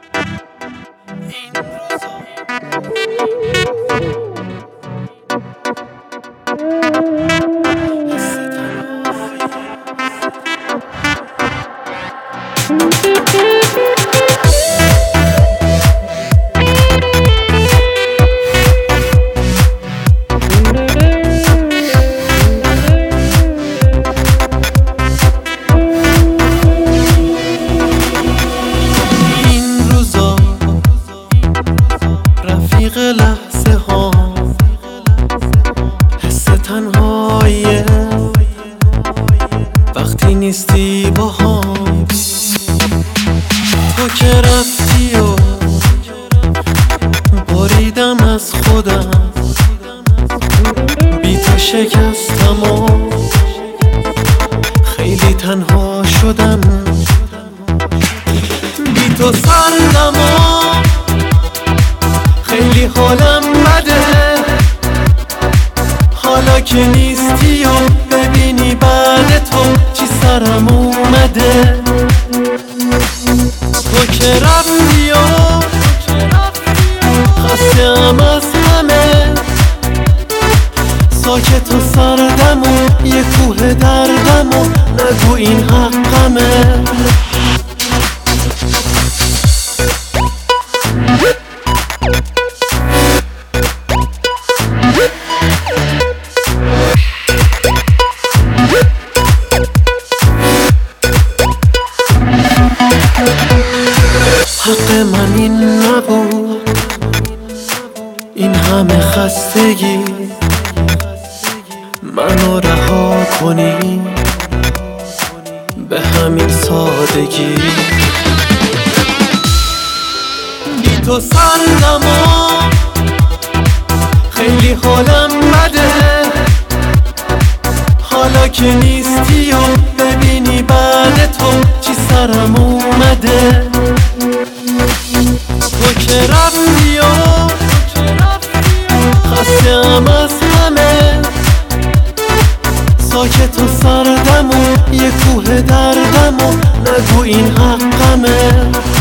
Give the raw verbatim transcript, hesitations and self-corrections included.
رفیق لحظه ها، حس تنهایی وقتی نیستی با هم. تو که رفتی و بریدم از خودم، بی تو شکستم و خیلی تنها شدم. بی تو سردم و خیلی حالم بده. حالا که نیستی و ببینی بعد تو چی سرم اومده. تو که رفتی و خستم از همه، ساکت و سردم و یه کوه دردم و نگو این حقمه. حق من این نبود، این همه خستگی منو رها کنی به همین سادگی. بی تو سردم و خیلی حالم بده. حالا که نیستی و ببینی بعد تو چی سرم اومده. تو که رفتی و خستم از همه، ساکت و سردم و یه کوه دردم و نگو این حقمه.